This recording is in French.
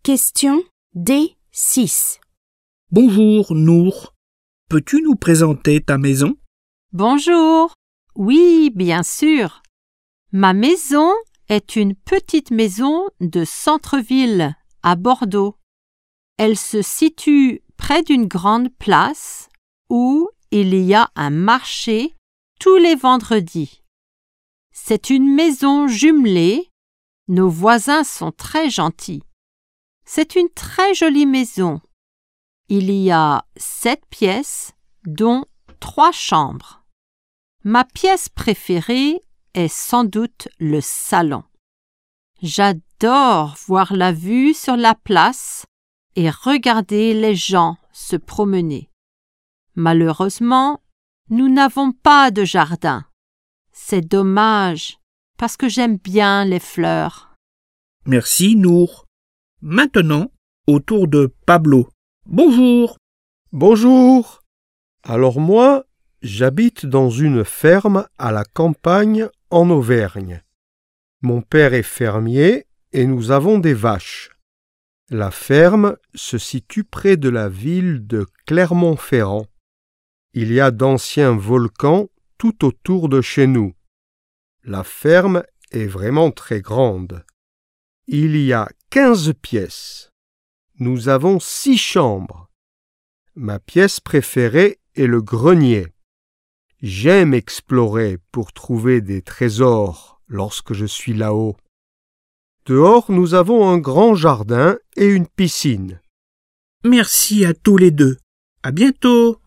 Question D6. Bonjour, Nour. Peux-tu nous présenter ta maison? Bonjour. Oui, bien sûr. Ma maison est une petite maison de centre-ville à Bordeaux. Elle se situe près d'une grande place où il y a un marché tous les vendredis. C'est une maison jumelée. Nos voisins sont très gentils. C'est une très jolie maison. Il y a 7 pièces, dont 3 chambres. Ma pièce préférée est sans doute le salon. J'adore voir la vue sur la place et regarder les gens se promener. Malheureusement, nous n'avons pas de jardin. C'est dommage, parce que j'aime bien les fleurs. Merci, Nour. Maintenant, au tour de Pablo. Bonjour. Bonjour. Alors moi, j'habite dans une ferme à la campagne en Auvergne. Mon père est fermier et nous avons des vaches. La ferme se situe près de la ville de Clermont-Ferrand. Il y a d'anciens volcans tout autour de chez nous. La ferme est vraiment très grande. Il y a 15 pièces. Nous avons 6 chambres. Ma pièce préférée est le grenier. J'aime explorer pour trouver des trésors lorsque je suis là-haut. Dehors, nous avons un grand jardin et une piscine. Merci à tous les deux. À bientôt.